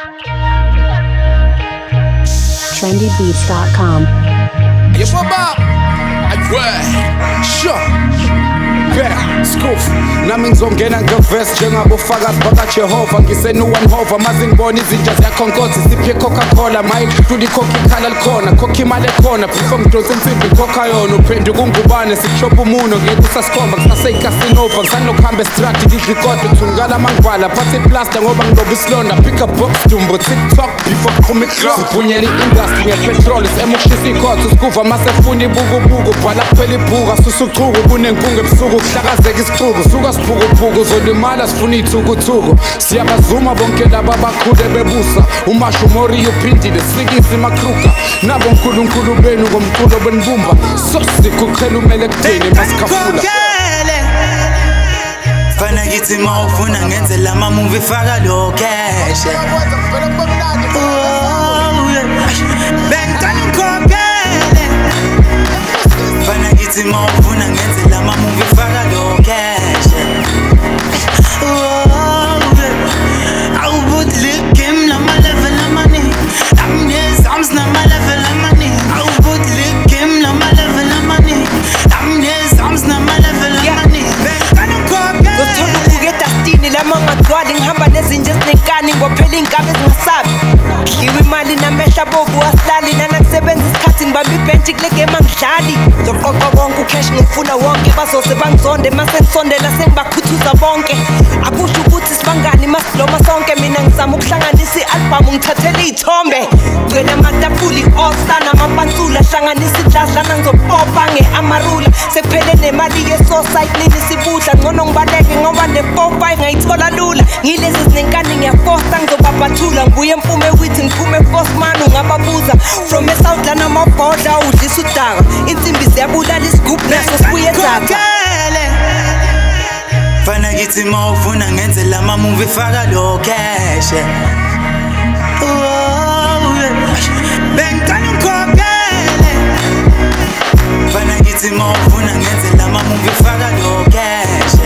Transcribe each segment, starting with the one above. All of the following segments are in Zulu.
trendybeats.com. Yeah, baba. Sure. Skuf nami ngizongena ngevesi njengabofakazi bakaJehova ngisenuwanhova maze ngibona izinja ziyakhonkotha siphe Coca-Cola mile tudi khokha ikhala likhona khokha imali ekhona before ngidonsa insimbi khokha yona uphenduka ungubane sikushopha umuno ngeke usasikhomba kusaseyikasinova ngisanokuhamba estrati ngidlikodo thungala mangibhala phathe plaster ngoba ngiloba isilonda pick up box dumbo TikTok before kuphuma iclock sibunyela i-industry ngepetrol semukushisa ikhotho sikuva masefuna ibukubuku bhala kuphela ibhuka susuchuku kunenkungu ebusuku kuhlakazeka isifuko suka sibhukubuku uzolimala sifuna iy'thukuthuku siyabazuma bonke laba abakhule bebusa umasho umori uphindile sikisi makruka nabo nkulunkulu benu ngomculo benibumba sosikhukhela umele kudeni masikhafula fana kithi mawufuna ngenze lama movie faka lo cash bengitana ngikhokhele fana kithi mawufuna ngenze lama movie faka lo cash awubudlik game lama level amani amnezams nama level amani awubudlik game lama level amani amnezams nama level amani bengitana ngikhokhele dastini lama ngadwali ngihamba nezinje ezinenkani ngophela iy'nkabi ezingasabi dliwa imali namehla bovu asilali nanakusebenza isikhathi ngibamba ibhentshi kule game angidlali zoqoqa konke ucash ngifuna wonke bazose bangizonde mase ngisondela sengibakhuthuza bonke akusho ukuthi sibangani masiloma sonke mina ngizama ukuhlanganisa i-albhamu ngithathele iy'thombe gcwele amatafula i-all-star namapansula hlanganisa idlazi lana ngizopopa nge-amarula sekuphele nemali ye-society nini sibudla ngcono ngibaleke ngoba ne-4-5 ngayithola lula ngilezi zinenkani ngiyafosta ngizobabhathula ngibuye empume withi ngiphume fosman ungababuza from e-south lana amabhodla udlisa udaka insimbi ziyabulala isigubhu naso sibuye ezapha fana kithi mawufuna ngenze lama movie faka lo cash bengitana ngikhokhele fana kithi mawufuna ngenze lama movie faka lo cash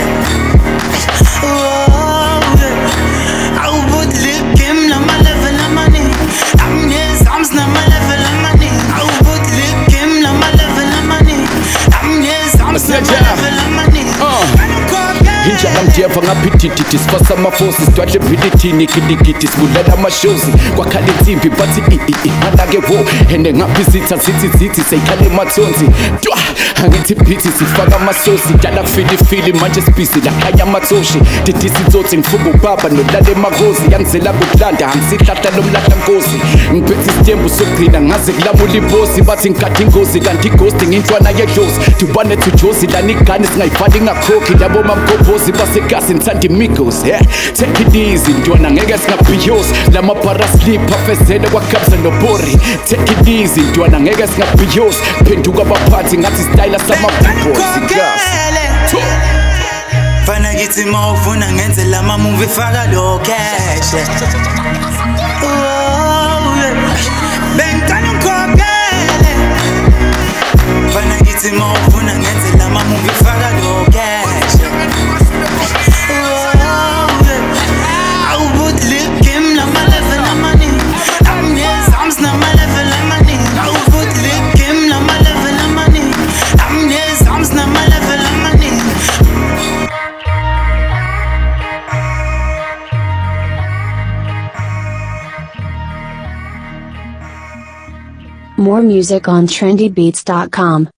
awubudlik game lama level amani amnezams nama level amani awubudlik game lama level amani amnezams nama level amani Injala mjeva ngapitititi sifasa mafosi sidwadle bhilithini kilikiti sibudlela amashozi kwakhala insimbi bathi anake wo ende ngaphisitha zithi seyikhale emathonzi twa angithi phithi sifaka amasosi dala kufilifili manje sibhizi lakhanya amathoshi didisi tsotsi ngifuka ubaba nolala emakosi yangizela kukulanda angisihlahla lomlahla nkosi ngiphethe isitembu sokugcina ngaze kulamula ibosi bathi ngikade ingozi kanti ighosti ngintwana yedlozi dubane tujozi lana igane singayifali ngakhokhi labo mamgobhozi basegazi nithanda imigos take it easy ntwana ngeke singabhiyosi lamabhara slip afezele kwakhabza nobori take it easy ntwana ngeke singabhiyosi phenduka abaphathi ngathi style samabhibosi gas fana kithi mawufuna ngenze lama movie faka lo cash bengitana ngikhokhele fana kithi mawufuna ngenze lama movie faka lo cash awubudlik game lama level amani amnezams nama level amani awubudlik game lama level amani amnezams nama level amani More music on trendybeats.com.